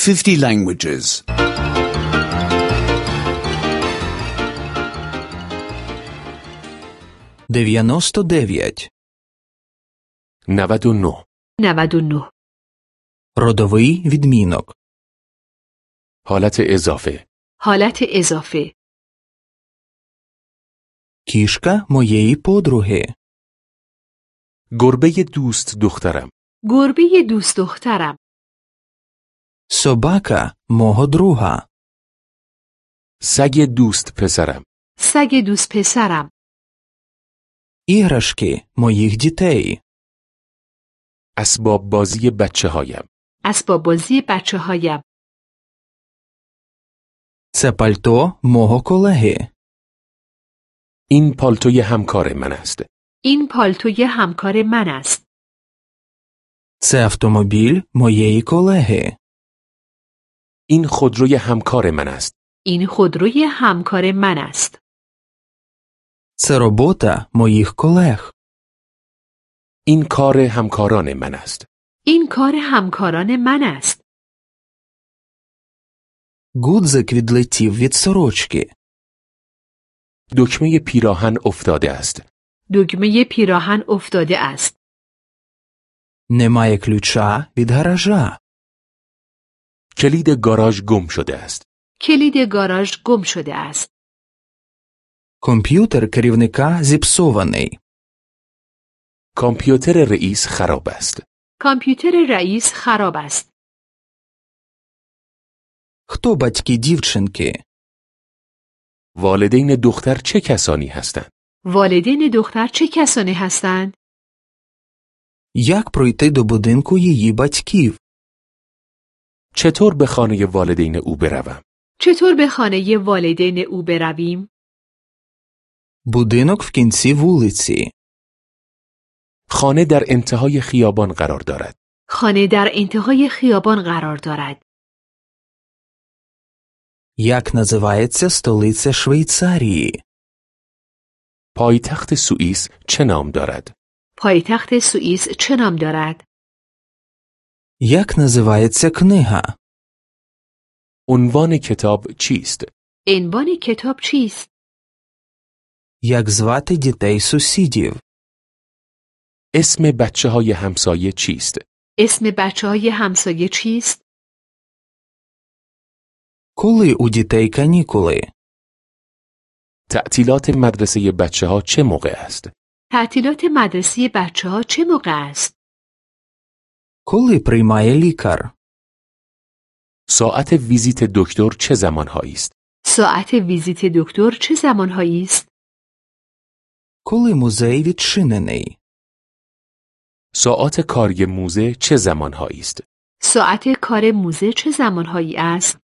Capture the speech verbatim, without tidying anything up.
fifty languages. дев'яносто дев'ять. نود و نه. نود و نه. Родовий відмінок. حالت اضافه. حالت اضافه. Кішка моєї подруги. گربه دوست دخترم. گربه دوست دخترم. Собака мого друга. سگ دوست پسرم. سگ دوست پسرم. Іграшки моїх дітей. اسباب بازی بچه هایم. اسباب بازی بچه هایم. Це пальто мого колеги. این پالتوی همکار من است. این پالتوی همکار من است. Це автомобіль моєї колеги. این خودروی همکار من است. این خودروی همکار من است. Це робота моїх колег. این کار همکاران من است. این کار همکاران من است. Гудзик відлетів від сорочки. دکمه پیراهن افتاده است. دکمه پیراهن افتاده است. Немає ключа від гаража. کلید گاراژ گم شده است. کلید گاراژ گم شده است. Комп'ютер керівника зіпсований. کامپیوتر رئیس خراب است. کامپیوتر رئیس خراب است. Хто батьки дівчинки? والدین دختر چه کسانی هستند؟ والدین دختر چه کسانی هستند؟ Як пройти до будинку її батьків? چطور به خانه والدین او بروم؟ چطور به خانه والدین او برویم؟ Будинок в кінці вулиці. خانه در انتهای خیابان قرار دارد. خانه در انتهای خیابان قرار دارد. Як називається столиця Швейцарії? پایتخت سوئیس چه نام دارد؟ پایتخت سوئیس چه نام دارد؟ Як називається книга? عنوان کتاب چیست؟ عنوان کتاب چیست؟ Як звати дітей сусідів? اسم بچه های همسایه چیست؟ اسم بچه های همسایه چیست؟ Коли у дітей канікули? تعطیلات مدرسه بچه ها چه موقع است؟ تعطیلات مدرسه بچه ها چه موقع است؟ Коли приймає лікар? ساعت ویزیت دکتر چه زمانهایی است؟ ساعت ویزیت دکتر چه زمانهایی است؟ Коли музей відчинений? ساعت کاری موزه چه زمانهایی است؟ ساعت کار موزه چه زمانهایی است؟